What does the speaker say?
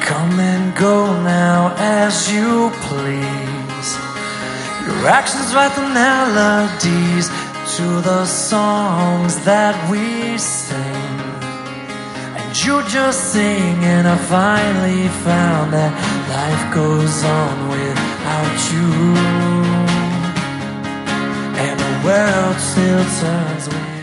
Come and go now as you please. Your actions write the melodies to the songs that we sing. And you just sing, and I finally found that life goes on without you, and the world still turns with